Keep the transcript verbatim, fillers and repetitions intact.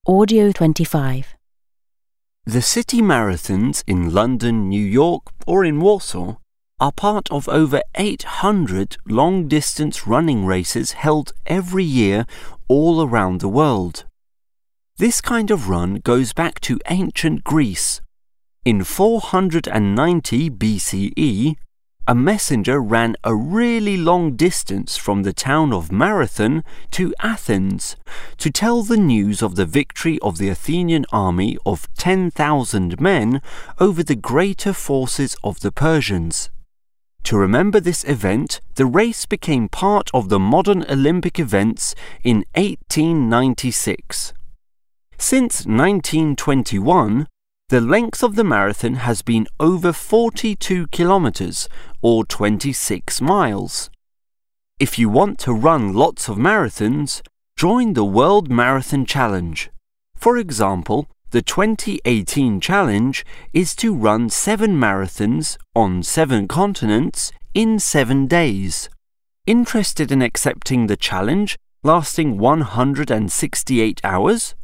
Audio twenty-five. The city marathons in London, New York, or in Warsaw are part of over eight hundred long-distance running races held every year all around the world. This kind of run goes back to ancient Greece. In four hundred ninety B C E, a messenger ran a really long distance from the town of Marathon to Athens to tell the news of the victory of the Athenian army of ten thousand men over the greater forces of the Persians. To remember this event, the race became part of the modern Olympic events in eighteen ninety-six. Since nineteen twenty-one, the length of the marathon has been over forty-two kilometers, or twenty-six miles. If you want to run lots of marathons, join the World Marathon Challenge. For example, the twenty eighteen challenge is to run seven marathons on seven continents in seven days. Interested in accepting the challenge lasting one hundred sixty-eight hours?